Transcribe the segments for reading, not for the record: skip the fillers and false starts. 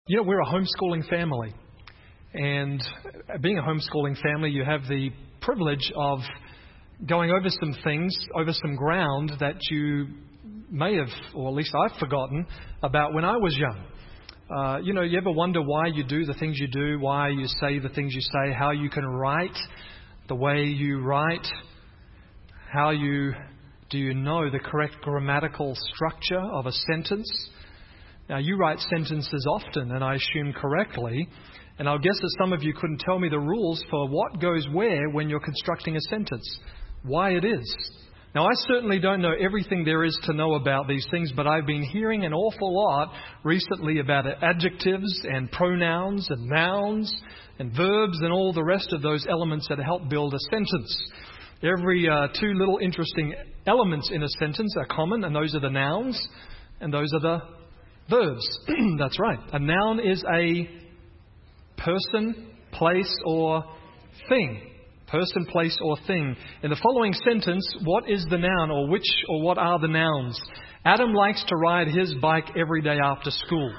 You know, we're a homeschooling family. And being a homeschooling family, you have the privilege of going over some things, over some ground that you may have, or at least I've forgotten, about when I was young. You ever wonder why you do the things you do, why you say the things you say, how you can write the way you write, do you know the correct grammatical structure of a sentence? Now, you write sentences often, and I assume correctly, and I'll guess that some of you couldn't tell me the rules for what goes where when you're constructing a sentence, why it is. Now, I certainly don't know everything there is to know about these things, but I've been hearing an awful lot recently about adjectives and pronouns and nouns and verbs and all the rest of those elements that help build a sentence. Every two little interesting elements in a sentence are common, and those are the nouns and those are the verbs. That's right. A noun is a person, place, or thing. Person, place, or thing. In the following sentence, what is the noun, or which or what are the nouns? Adam likes to ride his bike every day after school.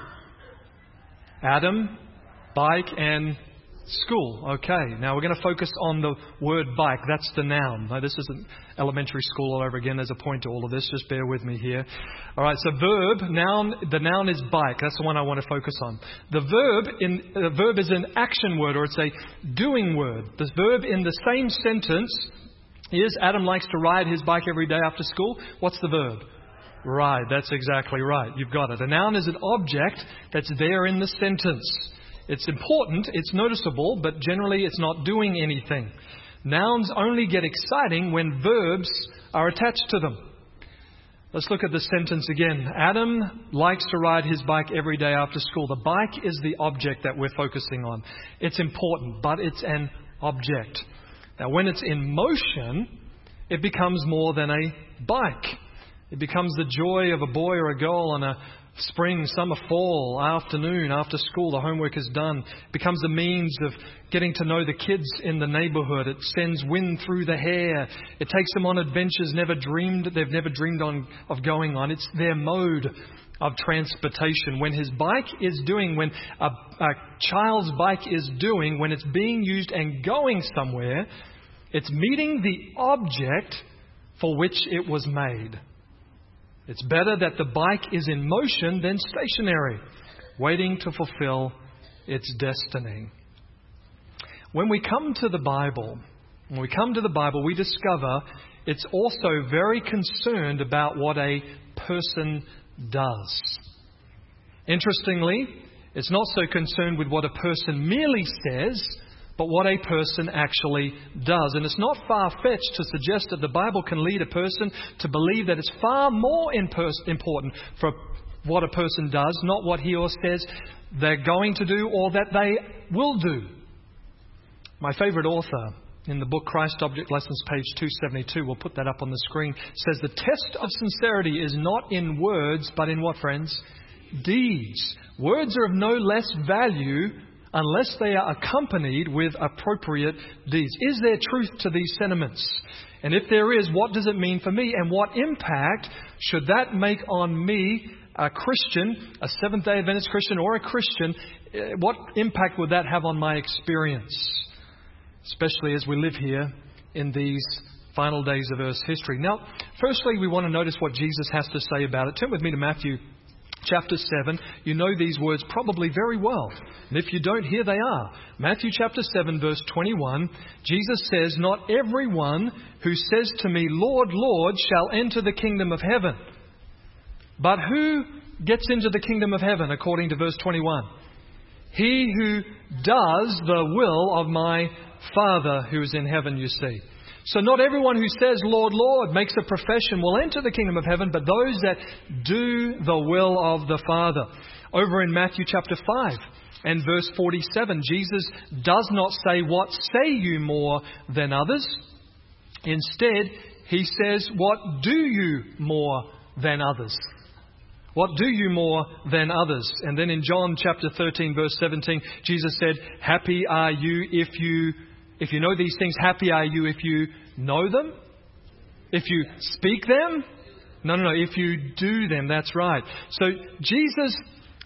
Adam, bike, and school. Okay, now we're going to focus on the word bike. That's the noun. Now, this isn't elementary school all over again. There's a point to all of this. Just bear with me here. All right, so verb, noun. The noun is bike. That's the one I want to focus on. The verb is an action word, or it's a doing word. The verb in the same sentence is Adam likes to ride his bike every day after school. What's the verb? Ride. That's exactly right. You've got it. A noun is an object that's there in the sentence. It's important, it's noticeable, but generally it's not doing anything. Nouns only get exciting when verbs are attached to them. Let's look at the sentence again. Adam likes to ride his bike every day after school. The bike is the object that we're focusing on. It's important, but it's an object. Now, when it's in motion, it becomes more than a bike. It becomes the joy of a boy or a girl on a spring, summer, fall, afternoon, after school, the homework is done. It becomes a means of getting to know the kids in the neighborhood. It sends wind through the hair. It takes them on adventures they've never dreamed of going on. It's their mode of transportation. When a child's bike is doing, when it's being used and going somewhere, it's meeting the object for which it was made. It's better that the bike is in motion than stationary, waiting to fulfill its destiny. When we come to the Bible, we discover it's also very concerned about what a person does. Interestingly, it's not so concerned with what a person merely says, but what a person actually does. And it's not far-fetched to suggest that the Bible can lead a person to believe that it's far more important for what a person does, not what he or says they're going to do or that they will do. My favorite author in the book Christ Object Lessons, page 272, we'll put that up on the screen, says the test of sincerity is not in words, but in what, friends? Deeds. Words are of no less value unless they are accompanied with appropriate deeds. Is there truth to these sentiments? And if there is, what does it mean for me? And what impact should that make on me, a Christian, a Seventh-day Adventist Christian or a Christian? What impact would that have on my experience? Especially as we live here in these final days of Earth's history. Now, firstly, we want to notice what Jesus has to say about it. Turn with me to Matthew chapter 7, you know these words probably very well. And if you don't, here they are. Matthew chapter 7, verse 21, Jesus says, "Not everyone who says to me, 'Lord, Lord,' shall enter the kingdom of heaven. But who gets into the kingdom of heaven?" According to verse 21. "He who does the will of my Father who is in heaven," you see. So not everyone who says, "Lord, Lord," makes a profession will enter the kingdom of heaven, but those that do the will of the Father. Over in Matthew chapter 5 and verse 47, Jesus does not say, "What say you more than others?" Instead, He says, "What do you more than others?" What do you more than others? And then in John chapter 13, verse 17, Jesus said, "Happy are you if you know these things, happy are you if you know them? If you speak them? No. If you do them, that's right." So Jesus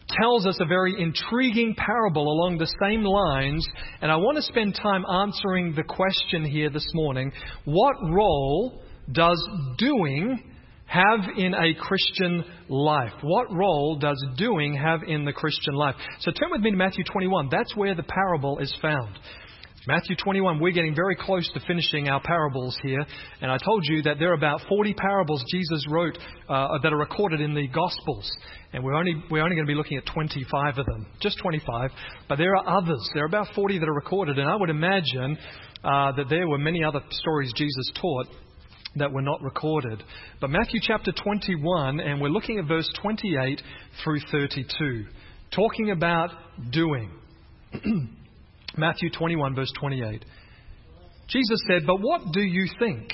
tells us a very intriguing parable along the same lines. And I want to spend time answering the question here this morning. What role does doing have in a Christian life? What role does doing have in the Christian life? So turn with me to Matthew 21. That's where the parable is found. Matthew 21, we're getting very close to finishing our parables here. And I told you that there are about 40 parables Jesus wrote that are recorded in the Gospels. And we're only going to be looking at 25 of them, just 25. But there are others. There are about 40 that are recorded. And I would imagine that there were many other stories Jesus taught that were not recorded. But Matthew chapter 21, and we're looking at verse 28 through 32, talking about doing. Matthew 21, verse 28. Jesus said, "But what do you think?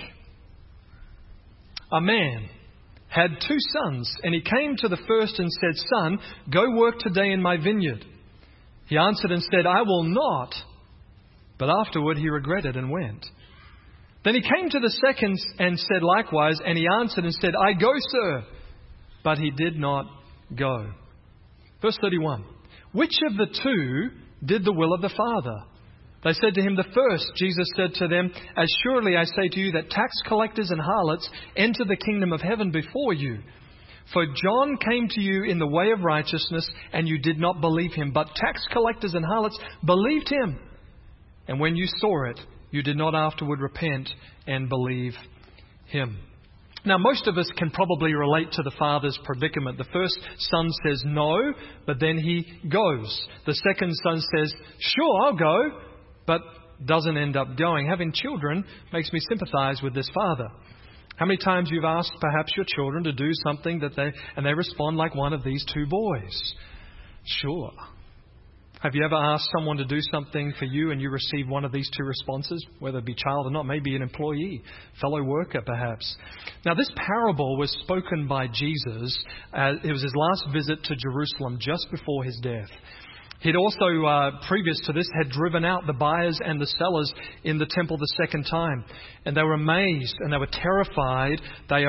A man had 2 sons, and he came to the first and said, 'Son, go work today in my vineyard.' He answered and said, 'I will not.' But afterward he regretted and went. Then he came to the second and said likewise, and he answered and said, 'I go, sir.' But he did not go." Verse 31. "Which of the 2 did the will of the Father?" They said to him, "The first." Jesus said to them, "As surely I say to you that tax collectors and harlots enter the kingdom of heaven before you. For John came to you in the way of righteousness, and you did not believe him. But tax collectors and harlots believed him. And when you saw it, you did not afterward repent and believe him." Now, most of us can probably relate to the father's predicament. The first son says no, but then he goes. The second son says, "Sure, I'll go," but doesn't end up going. Having children makes me sympathize with this father. How many times you've asked perhaps your children to do something and they respond like one of these 2 boys? Sure. Have you ever asked someone to do something for you and you received one of these 2 responses, whether it be child or not, maybe an employee, fellow worker perhaps? Now, this parable was spoken by Jesus. It was his last visit to Jerusalem just before his death. He'd also, previous to this, had driven out the buyers and the sellers in the temple the second time. And they were amazed and they were terrified. They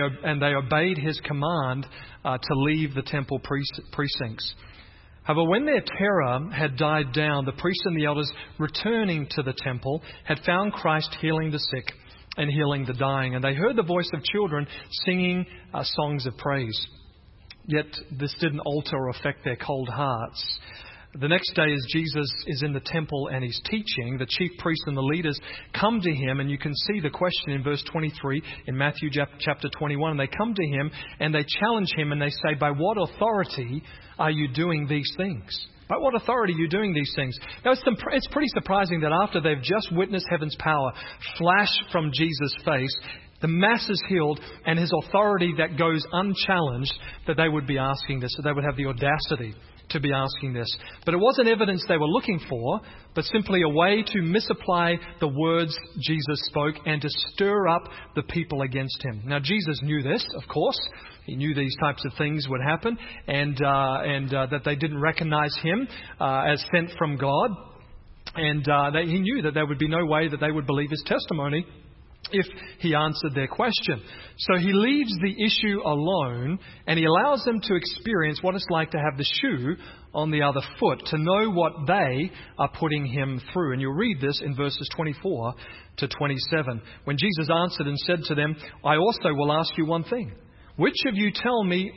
obeyed his command to leave the temple precincts. However, when their terror had died down, the priests and the elders, returning to the temple, had found Christ healing the sick and healing the dying. And they heard the voice of children singing songs of praise. Yet this didn't alter or affect their cold hearts. The next day, as Jesus is in the temple and he's teaching, the chief priests and the leaders come to him, and you can see the question in verse 23 in Matthew chapter 21. And they come to him and they challenge him and they say, "By what authority are you doing these things?" By what authority are you doing these things? Now, it's pretty surprising that after they've just witnessed heaven's power flash from Jesus' face, the masses healed, and his authority that goes unchallenged, that they would be asking this, that they would have the audacity to be asking this. But it wasn't evidence they were looking for, but simply a way to misapply the words Jesus spoke and to stir up the people against him. Now, Jesus knew this, of course. He knew these types of things would happen, and that they didn't recognize him as sent from God. And he knew that there would be no way that they would believe his testimony if he answered their question. So he leaves the issue alone, and he allows them to experience what it's like to have the shoe on the other foot, to know what they are putting him through. And you'll read this in verses 24 to 27. When Jesus answered and said to them, "I also will ask you one thing. Which of you tell me,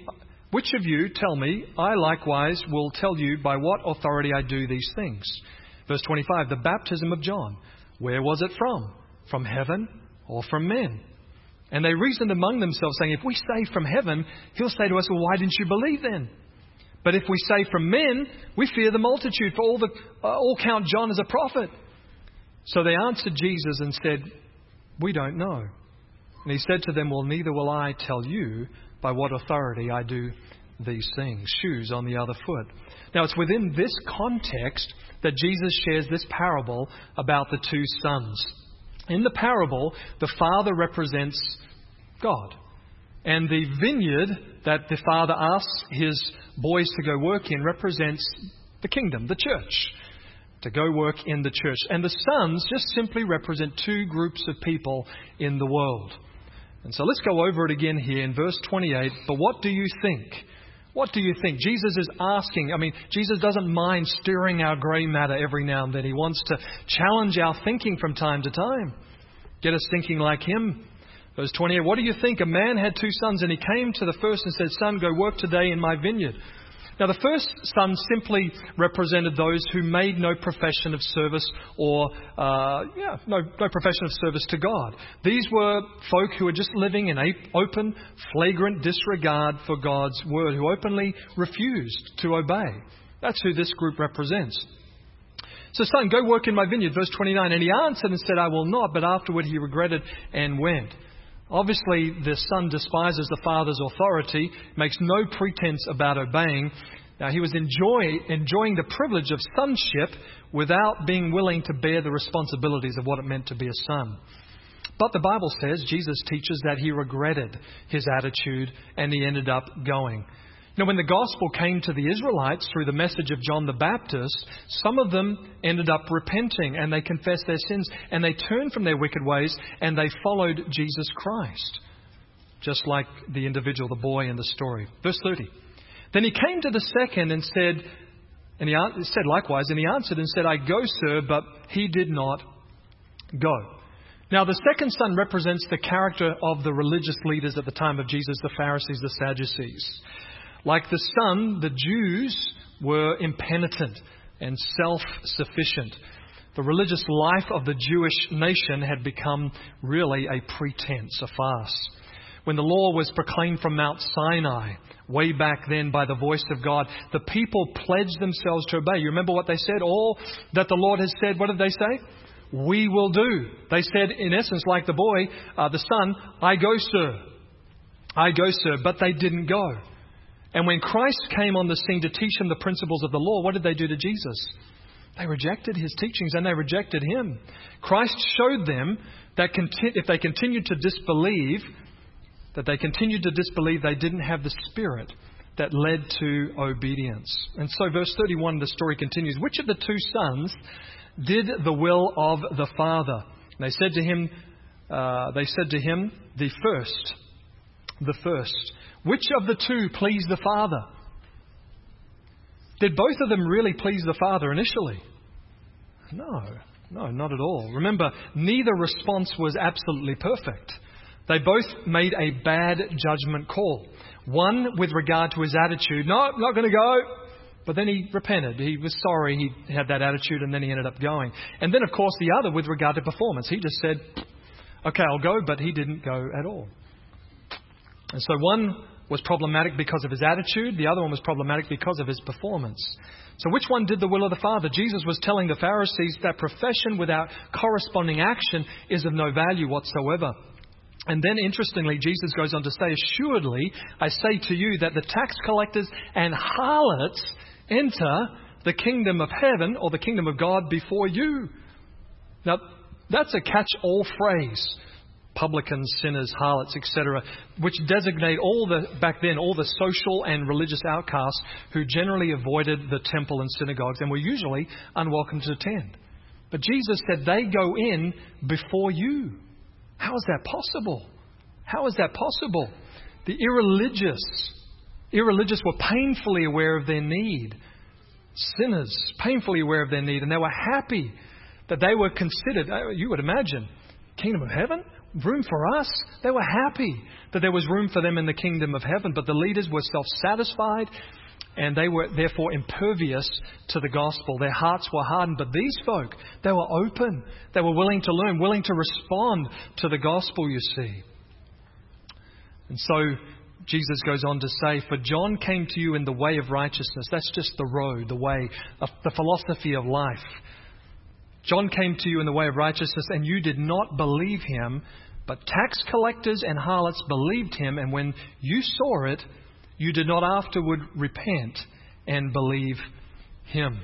I likewise will tell you by what authority I do these things." Verse 25, "The baptism of John, where was it from? From heaven or from men?" And they reasoned among themselves, saying, "If we say from heaven, he'll say to us, 'Well, why didn't you believe then?' But if we say from men, we fear the multitude, for all count John as a prophet." So they answered Jesus and said, "We don't know." And he said to them, "Well, neither will I tell you by what authority I do these things." Shoes on the other foot. Now, it's within this context that Jesus shares this parable about the 2 sons. In the parable, the father represents God. And the vineyard that the father asks his boys to go work in represents the kingdom, the church, to go work in the church. And the sons just simply represent 2 groups of people in the world. And so let's go over it again here in verse 28. "But what do you think? What do you think? Jesus is asking. Jesus doesn't mind stirring our grey matter every now and then. He wants to challenge our thinking from time to time. Get us thinking like Him. Verse 28, what do you think? A man had 2 sons, and he came to the first and said, Son, go work today in my vineyard. Now, the first son simply represented those who made no profession of service or, no profession of service to God. These were folk who were just living in open, flagrant disregard for God's word, who openly refused to obey. That's who this group represents. So, son, go work in my vineyard, verse 29. And he answered and said, I will not, but afterward he regretted and went. Obviously, the son despises the father's authority, makes no pretense about obeying. Now, he was enjoying the privilege of sonship without being willing to bear the responsibilities of what it meant to be a son. But the Bible says, Jesus teaches that he regretted his attitude and he ended up going. Now, when the gospel came to the Israelites through the message of John the Baptist, some of them ended up repenting and they confessed their sins and they turned from their wicked ways and they followed Jesus Christ. Just like the individual, the boy in the story. Verse 30. Then he came to the second and said likewise, and he answered and said, I go, sir, but he did not go. Now, the second son represents the character of the religious leaders at the time of Jesus, the Pharisees, the Sadducees. Like the son, the Jews were impenitent and self-sufficient. The religious life of the Jewish nation had become really a pretense, a farce. When the law was proclaimed from Mount Sinai, way back then by the voice of God, the people pledged themselves to obey. You remember what they said? All that the Lord has said, what did they say? We will do. They said, in essence, like the boy, the son, I go, sir. I go, sir. But they didn't go. And when Christ came on the scene to teach them the principles of the law, what did they do to Jesus? They rejected his teachings and they rejected him. Christ showed them that if they continued to disbelieve, they didn't have the spirit that led to obedience. And so verse 31, the story continues. Which of the 2 sons did the will of the father? And they said to him, the first. Which of the 2 pleased the father? Did both of them really please the father initially? No, not at all. Remember, neither response was absolutely perfect. They both made a bad judgment call. One with regard to his attitude, no, I'm not going to go. But then he repented. He was sorry he had that attitude and then he ended up going. And then, of course, the other with regard to performance. He just said, okay, I'll go, but he didn't go at all. And so one was problematic because of his attitude. The other one was problematic because of his performance. So which one did the will of the Father? Jesus was telling the Pharisees that profession without corresponding action is of no value whatsoever. And then, interestingly, Jesus goes on to say, assuredly, I say to you that the tax collectors and harlots enter the kingdom of heaven or the kingdom of God before you. Now, that's a catch-all phrase. Publicans, sinners, harlots, etc., which designate back then all the social and religious outcasts who generally avoided the temple and synagogues and were usually unwelcome to attend. But Jesus said they go in before you. How is that possible? How is that possible? The irreligious were painfully aware of their need. Sinners, painfully aware of their need. And they were happy that they were considered, you would imagine, kingdom of heaven? Room for us? They were happy that there was room for them in the kingdom of heaven. But the leaders were self-satisfied and they were therefore impervious to the gospel. Their hearts were hardened. But these folk, they were open. They were willing to learn, willing to respond to the gospel, you see. And so Jesus goes on to say, for John came to you in the way of righteousness. That's just the road, the way, the philosophy of life. John came to you in the way of righteousness and you did not believe him, but tax collectors and harlots believed him. And when you saw it, you did not afterward repent and believe him.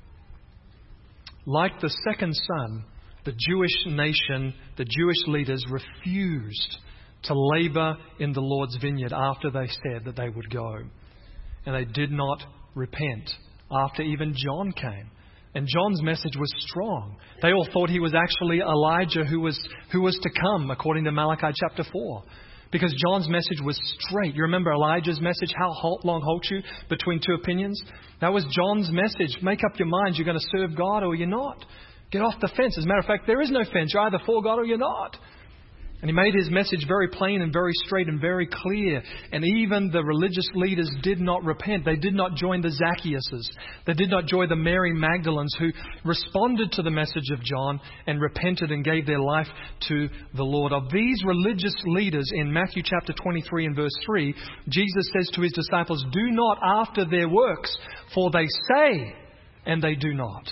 Like the second son, the Jewish nation, the Jewish leaders refused to labor in the Lord's vineyard after they said that they would go. And they did not repent after even John came. And John's message was strong. They all thought he was actually Elijah who was to come, according to Malachi chapter 4. Because John's message was straight. You remember Elijah's message, how long halt you between two opinions? That was John's message. Make up your minds. You're going to serve God or you're not. Get off the fence. As a matter of fact, there is no fence. You're either for God or you're not. And he made his message very plain and very straight and very clear. And even the religious leaders did not repent. They did not join the Zacchaeuses. They did not join the Mary Magdalens who responded to the message of John and repented and gave their life to the Lord. Of these religious leaders in Matthew chapter 23 and verse 3, Jesus says to his disciples, "Do not after their works, for they say and they do not."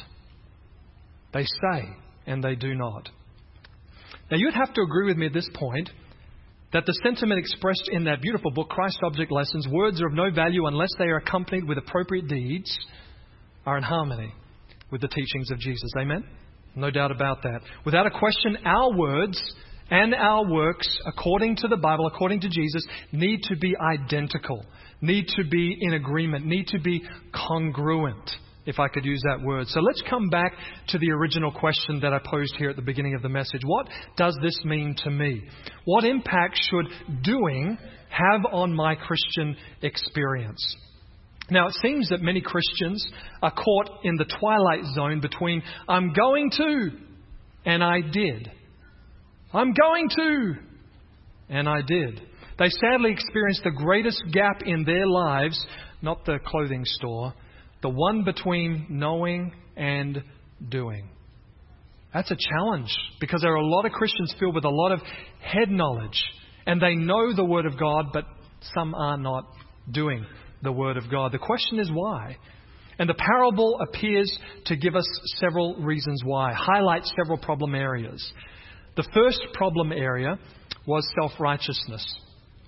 They say and they do not. Now, you'd have to agree with me at this point that the sentiment expressed in that beautiful book, Christ Object Lessons, words are of no value unless they are accompanied with appropriate deeds, are in harmony with the teachings of Jesus. Amen? No doubt about that. Without a question, our words and our works, according to the Bible, according to Jesus, need to be identical, need to be in agreement, need to be congruent, if I could use that word. So let's come back to the original question that I posed here at the beginning of the message. What does this mean to me? What impact should doing have on my Christian experience? Now, it seems that many Christians are caught in the twilight zone between I'm going to and I did. I'm going to and I did. They sadly experience the greatest gap in their lives, not the clothing store, the one between knowing and doing. That's a challenge because there are a lot of Christians filled with a lot of head knowledge and they know the Word of God, but some are not doing the Word of God. The question is why? And the parable appears to give us several reasons why, highlight several problem areas. The first problem area was self-righteousness.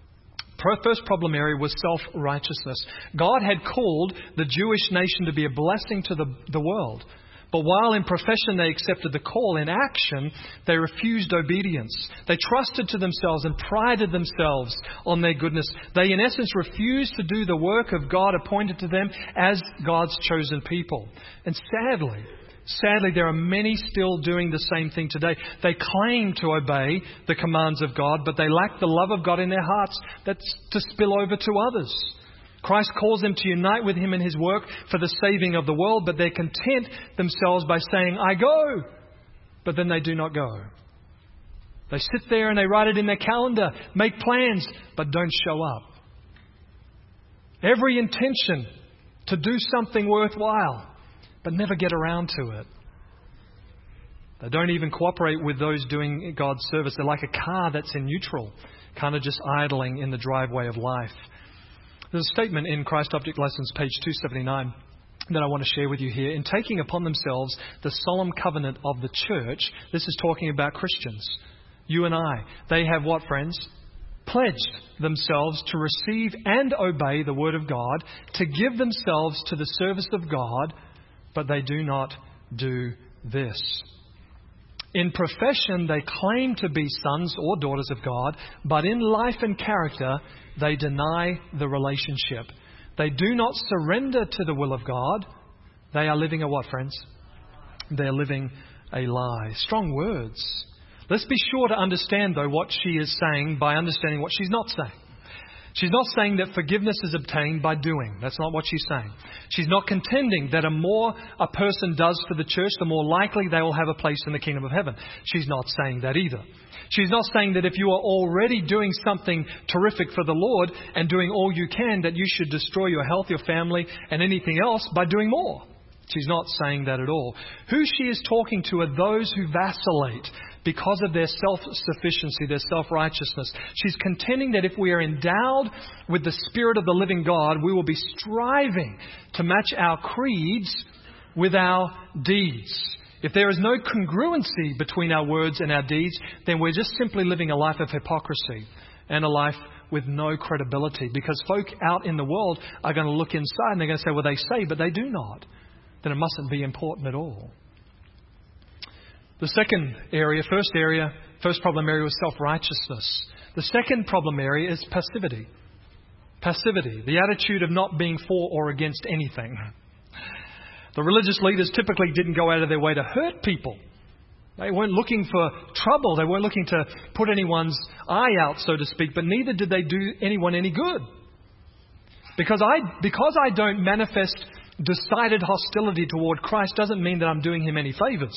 First problem area was self-righteousness. God had called the Jewish nation to be a blessing to the world. But while in profession they accepted the call, in action they refused obedience. They trusted to themselves and prided themselves on their goodness. They in essence refused to do the work of God appointed to them as God's chosen people. And Sadly, there are many still doing the same thing today. They claim to obey the commands of God, but they lack the love of God in their hearts that's to spill over to others. Christ calls them to unite with Him in His work for the saving of the world, but they content themselves by saying, I go, but then they do not go. They sit there and they write it in their calendar, make plans, but don't show up. Every intention to do something worthwhile, but never get around to it. They don't even cooperate with those doing God's service. They're like a car that's in neutral, kind of just idling in the driveway of life. There's a statement in Christ Object Lessons, page 279, that I want to share with you here. In taking upon themselves the solemn covenant of the church, this is talking about Christians, you and I. They have what, friends? Pledged themselves to receive and obey the Word of God, to give themselves to the service of God, but they do not do this. In profession, they claim to be sons or daughters of God, but in life and character, they deny the relationship. They do not surrender to the will of God. They are living a what, friends? They're living a lie. Strong words. Let's be sure to understand, though, what she is saying by understanding what she's not saying. She's not saying that forgiveness is obtained by doing. That's not what she's saying. She's not contending that the more a person does for the church, the more likely they will have a place in the kingdom of heaven. She's not saying that either. She's not saying that if you are already doing something terrific for the Lord and doing all you can, that you should destroy your health, your family, and anything else by doing more. She's not saying that at all. Who she is talking to are those who vacillate because of their self-sufficiency, their self-righteousness. She's contending that if we are endowed with the Spirit of the living God, we will be striving to match our creeds with our deeds. If there is no congruency between our words and our deeds, then we're just simply living a life of hypocrisy and a life with no credibility. Because folk out in the world are going to look inside and they're going to say, well, they say, but they do not. Then it mustn't be important at all. The first problem area was self-righteousness. The second problem area is passivity. Passivity, the attitude of not being for or against anything. The religious leaders typically didn't go out of their way to hurt people. They weren't looking for trouble. They weren't looking to put anyone's eye out, so to speak, but neither did they do anyone any good. Because I don't manifest decided hostility toward Christ doesn't mean that I'm doing him any favors.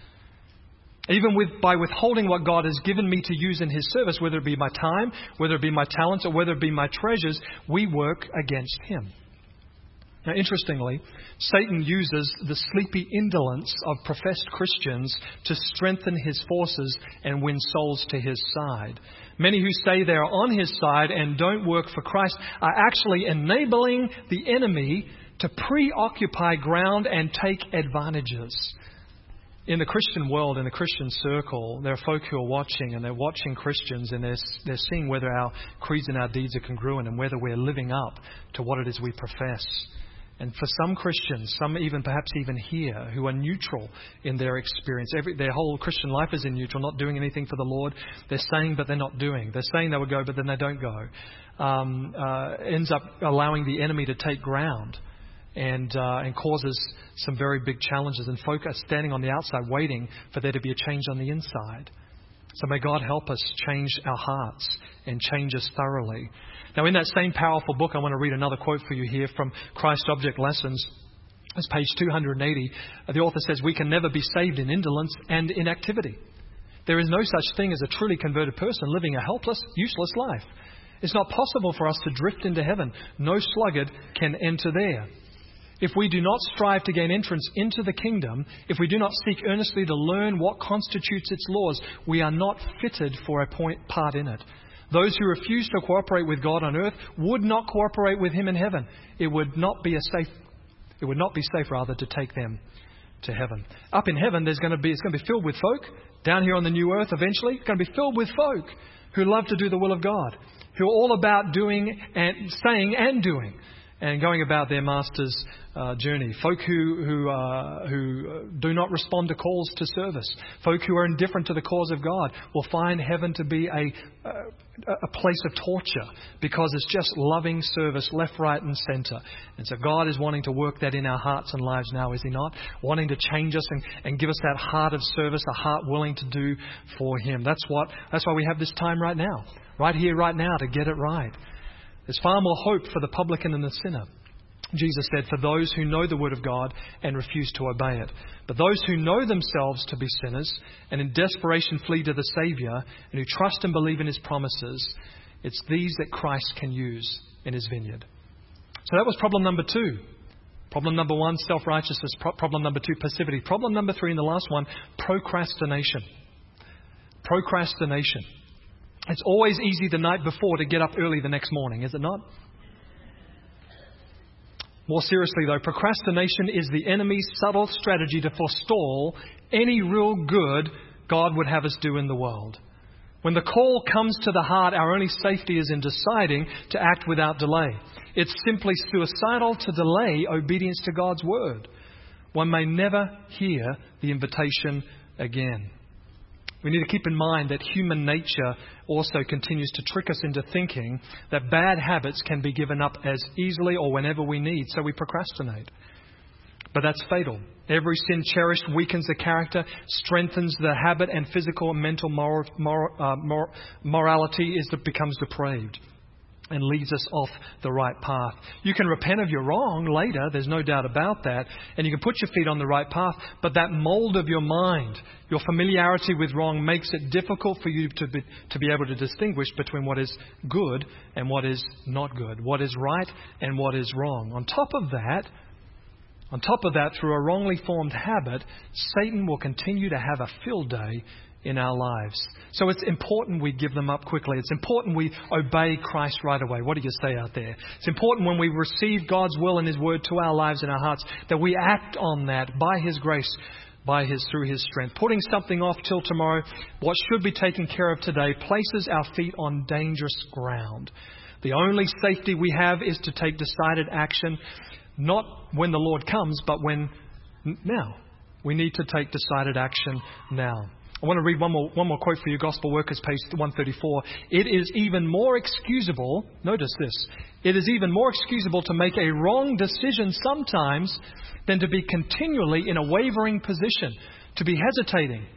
Even by withholding what God has given me to use in his service, whether it be my time, whether it be my talents, or whether it be my treasures, we work against him. Now, interestingly, Satan uses the sleepy indolence of professed Christians to strengthen his forces and win souls to his side. Many who say they are on his side and don't work for Christ are actually enabling the enemy to preoccupy ground and take advantages. In the Christian world, in the Christian circle, there are folk who are watching, and they're watching Christians, and they're seeing whether our creeds and our deeds are congruent and whether we're living up to what it is we profess. And for some Christians, some perhaps even here, who are neutral in their experience, their whole Christian life is in neutral, not doing anything for the Lord. They're saying, but they're not doing. They're saying they would go, but then they don't go. Ends up allowing the enemy to take ground and causes some very big challenges. And folk are standing on the outside waiting for there to be a change on the inside. So may God help us change our hearts and change us thoroughly. Now, in that same powerful book, I want to read another quote for you here from Christ Object Lessons. It's page 280. The author says, "We can never be saved in indolence and inactivity. There is no such thing as a truly converted person living a helpless, useless life. It's not possible for us to drift into heaven. No sluggard can enter there. If we do not strive to gain entrance into the kingdom, if we do not seek earnestly to learn what constitutes its laws, we are not fitted for a part in it. Those who refuse to cooperate with God on earth would not cooperate with him in heaven. It would not be safe to take them to heaven." Up in heaven, it's going to be filled with folk. Down here on the new earth, eventually, it's going to be filled with folk who love to do the will of God, who are all about doing and saying and doing, and going about their master's journey. Folk who do not respond to calls to service. Folk who are indifferent to the cause of God will find heaven to be a place of torture, because it's just loving service left, right and centre. And so God is wanting to work that in our hearts and lives now, is he not? Wanting to change us and give us that heart of service, a heart willing to do for him. That's why we have this time right now, right here, right now, to get it right. There's far more hope for the publican and the sinner. Jesus said, "For those who know the word of God and refuse to obey it. But those who know themselves to be sinners and in desperation flee to the Saviour and who trust and believe in his promises, it's these that Christ can use in his vineyard." So that was problem number 2. Problem number 1, self-righteousness. Problem number 2, passivity. Problem number 3, and the last one, procrastination. Procrastination. It's always easy the night before to get up early the next morning, is it not? More seriously, though, procrastination is the enemy's subtle strategy to forestall any real good God would have us do in the world. When the call comes to the heart, our only safety is in deciding to act without delay. It's simply suicidal to delay obedience to God's word. One may never hear the invitation again. We need to keep in mind that human nature also continues to trick us into thinking that bad habits can be given up as easily or whenever we need, so we procrastinate. But that's fatal. Every sin cherished weakens the character, strengthens the habit, and physical and mental morality becomes depraved and leads us off the right path. You can repent of your wrong later, there's no doubt about that, and you can put your feet on the right path, but that mold of your mind, your familiarity with wrong, makes it difficult for you to be able to distinguish between what is good and what is not good, what is right and what is wrong. On top of that, through a wrongly formed habit, Satan will continue to have a field day in our lives. So it's important we give them up quickly. It's important we obey Christ right away. What do you say out there? It's important when we receive God's will and his word to our lives and our hearts that we act on that by his grace, through his strength. Putting something off till tomorrow, what should be taken care of today, places our feet on dangerous ground. The only safety we have is to take decided action, not when the Lord comes, but now. We need to take decided action now. I want to read one more quote for you, Gospel Workers, page 134. It is even more excusable, notice this, it is even more excusable to make a wrong decision sometimes than to be continually in a wavering position, to be hesitating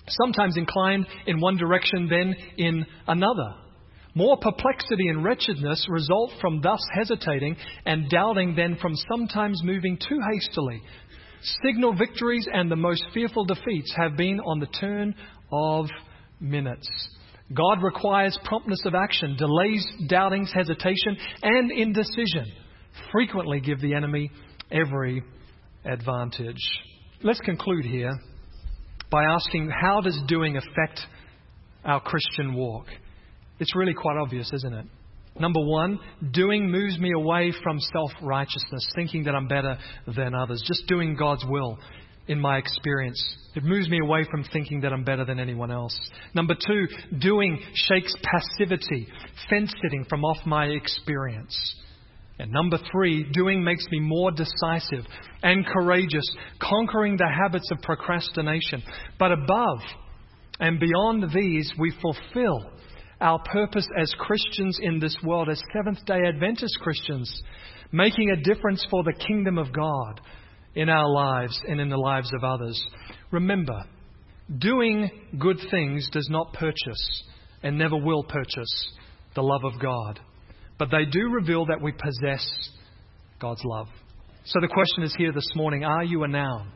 sometimes inclined in one direction then in another. More perplexity and wretchedness result from thus hesitating and doubting than from sometimes moving too hastily. Signal victories and the most fearful defeats have been on the turn of minutes. God requires promptness of action. Delays, doubtings, hesitation, and indecision frequently give the enemy every advantage. Let's conclude here by asking, how does doing affect our Christian walk? It's really quite obvious, isn't it? Number one, doing moves me away from self-righteousness, thinking that I'm better than others, just doing God's will in my experience. It moves me away from thinking that I'm better than anyone else. Number two, doing shakes passivity, fence-sitting from off my experience. And number three, doing makes me more decisive and courageous, conquering the habits of procrastination. But above and beyond these, we fulfill our purpose as Christians in this world, as Seventh-day Adventist Christians, making a difference for the kingdom of God in our lives and in the lives of others. Remember, doing good things does not purchase and never will purchase the love of God. But they do reveal that we possess God's love. So the question is here this morning, are you a noun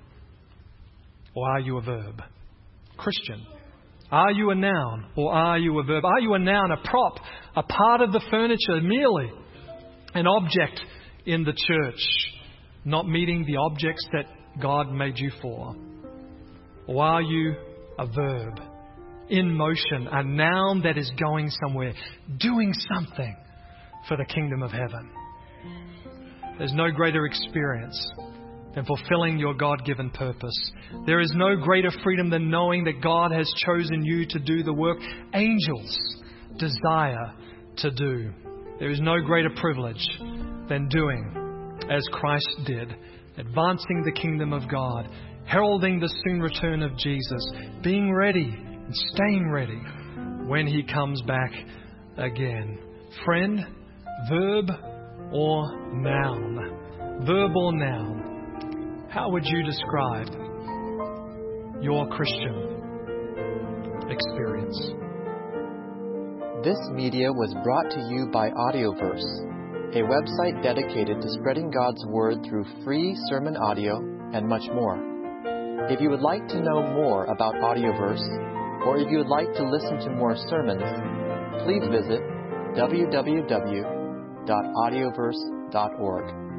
or are you a verb? Christian, are you a noun or are you a verb? Are you a noun, a prop, a part of the furniture, merely an object in the church, not meeting the objects that God made you for? Or are you a verb, in motion, a noun that is going somewhere, doing something for the kingdom of heaven? There's no greater experience than fulfilling your God-given purpose. There is no greater freedom than knowing that God has chosen you to do the work angels desire to do. There is no greater privilege than doing as Christ did, advancing the kingdom of God, heralding the soon return of Jesus, being ready and staying ready when He comes back again. Friend, verb or noun? Verb or noun? How would you describe your Christian experience? This media was brought to you by Audioverse, a website dedicated to spreading God's Word through free sermon audio and much more. If you would like to know more about Audioverse, or if you would like to listen to more sermons, please visit www.audioverse.org.